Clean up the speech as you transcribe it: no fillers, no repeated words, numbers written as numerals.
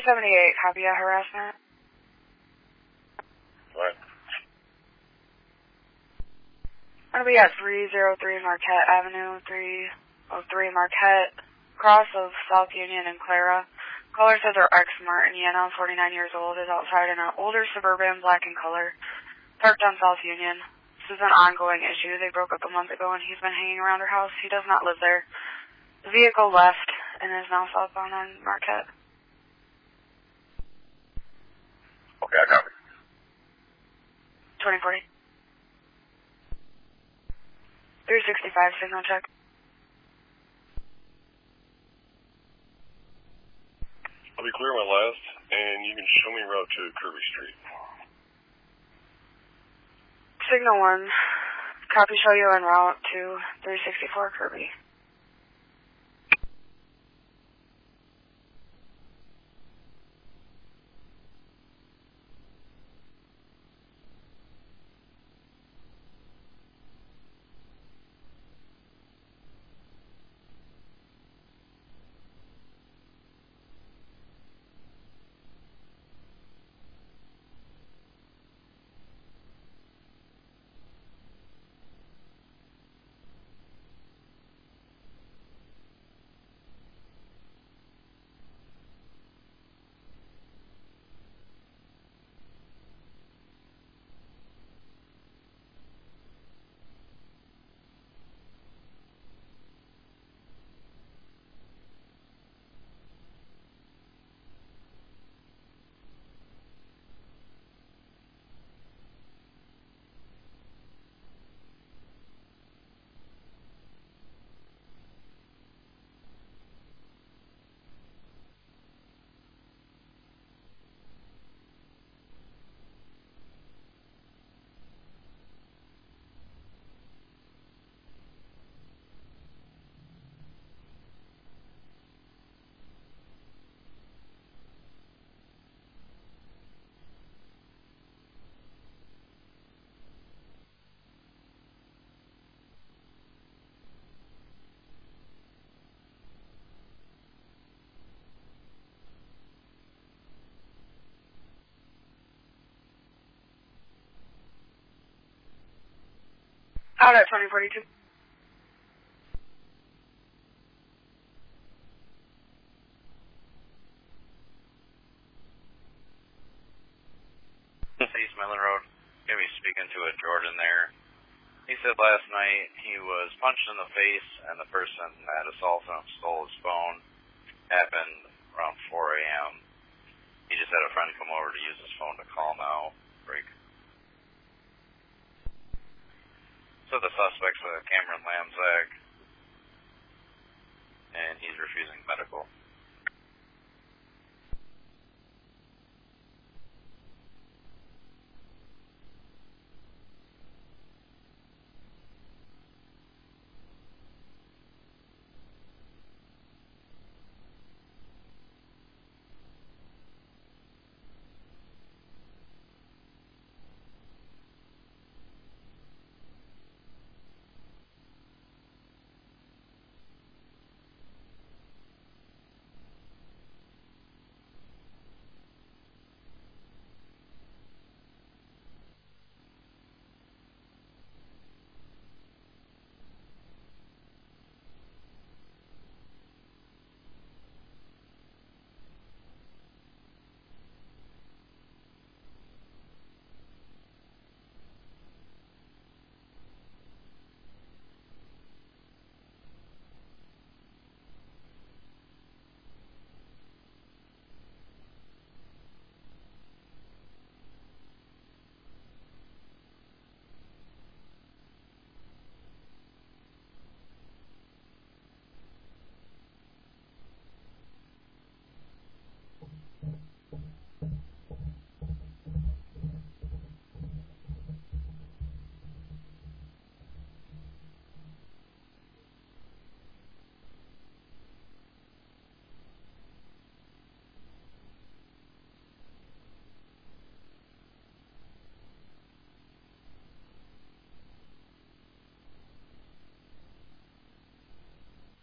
378, copy of harassment. What? I'm going to be at 303 Marquette Avenue, 303 Marquette, cross of South Union and Clara. Caller says her ex, Martin Yena, 49 years old, is outside in an older Suburban, black in color, parked on South Union. This is an ongoing issue. They broke up a month ago and he's been hanging around her house. He does not live there. The vehicle left and is now southbound on Marquette. Okay, I copy. 2040. 365, signal check. I'll be clear my last, and you can show me route to Kirby Street. Signal 1, copy, show you en route to 364 Kirby. Out at 2042. East Midland Road. Gonna be speaking to a Jordan there. He said last night he was punched in the face and the person that assaulted him stole his phone. Happened around 4 a.m. He just had a friend come over to use his phone to call now. Break. So the suspect's Cameron Lamzag, and he's refusing medical.